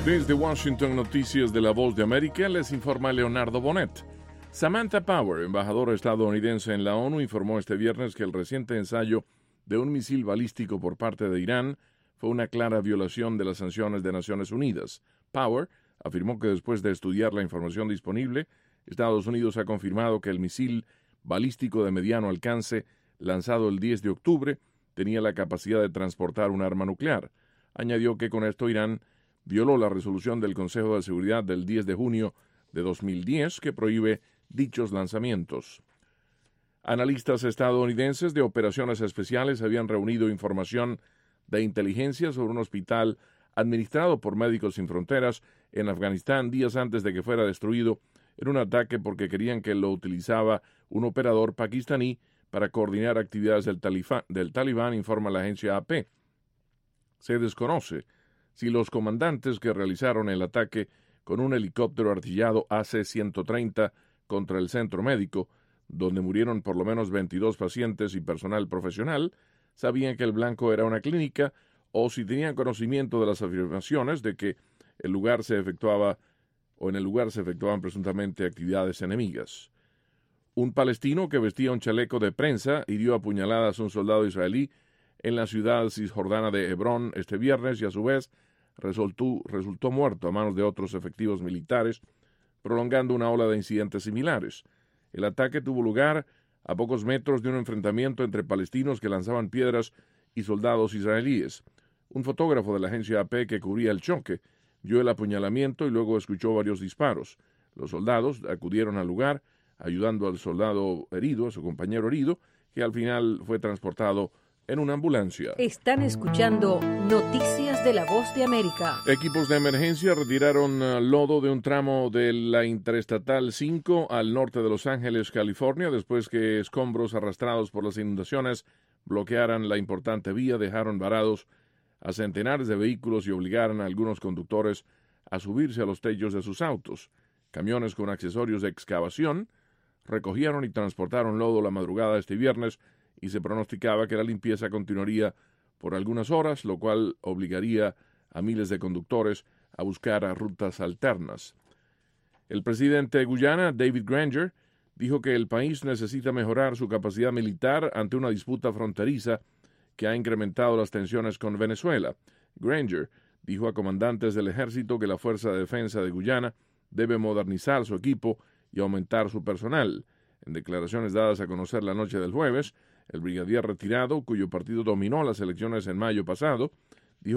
Desde Washington, noticias de La Voz de América, les informa Leonardo Bonet. Samantha Power, embajadora estadounidense en la ONU, informó este viernes que el reciente ensayo de un misil balístico por parte de Irán fue una clara violación de las sanciones de Naciones Unidas. Power afirmó que después de estudiar la información disponible, Estados Unidos ha confirmado que el misil balístico de mediano alcance, lanzado el 10 de octubre, tenía la capacidad de transportar un arma nuclear. Añadió que con esto Irán violó la resolución del Consejo de Seguridad del 10 de junio de 2010 que prohíbe dichos lanzamientos. Analistas estadounidenses de operaciones especiales habían reunido información de inteligencia sobre un hospital administrado por Médicos Sin Fronteras en Afganistán días antes de que fuera destruido en un ataque porque querían que lo utilizaba un operador pakistaní para coordinar actividades del Talibán, informa la agencia AP. Se desconoce si los comandantes que realizaron el ataque con un helicóptero artillado AC-130 contra el centro médico, donde murieron por lo menos 22 pacientes y personal profesional, sabían que el blanco era una clínica o si tenían conocimiento de las afirmaciones de que en el lugar se efectuaban presuntamente actividades enemigas. Un palestino que vestía un chaleco de prensa hirió a puñaladas a un soldado israelí en la ciudad cisjordana de Hebrón este viernes y a su vez resultó muerto a manos de otros efectivos militares, prolongando una ola de incidentes similares. El ataque tuvo lugar a pocos metros de un enfrentamiento entre palestinos que lanzaban piedras y soldados israelíes. Un fotógrafo de la agencia AP que cubría el choque vio el apuñalamiento y luego escuchó varios disparos. Los soldados acudieron al lugar, ayudando al soldado herido, a su compañero herido, que al final fue transportado en una ambulancia. Están escuchando Noticias de la Voz de América. Equipos de emergencia retiraron lodo de un tramo de la Interestatal 5 al norte de Los Ángeles, California, después que escombros arrastrados por las inundaciones bloquearan la importante vía, dejaron varados a centenares de vehículos y obligaron a algunos conductores a subirse a los techos de sus autos. Camiones con accesorios de excavación recogieron y transportaron lodo la madrugada de este viernes y se pronosticaba que la limpieza continuaría por algunas horas, lo cual obligaría a miles de conductores a buscar rutas alternas. El presidente de Guyana, David Granger, dijo que el país necesita mejorar su capacidad militar ante una disputa fronteriza que ha incrementado las tensiones con Venezuela. Granger dijo a comandantes del ejército que la Fuerza de Defensa de Guyana debe modernizar su equipo y aumentar su personal. En declaraciones dadas a conocer la noche del jueves, el brigadier retirado, cuyo partido dominó las elecciones en mayo pasado,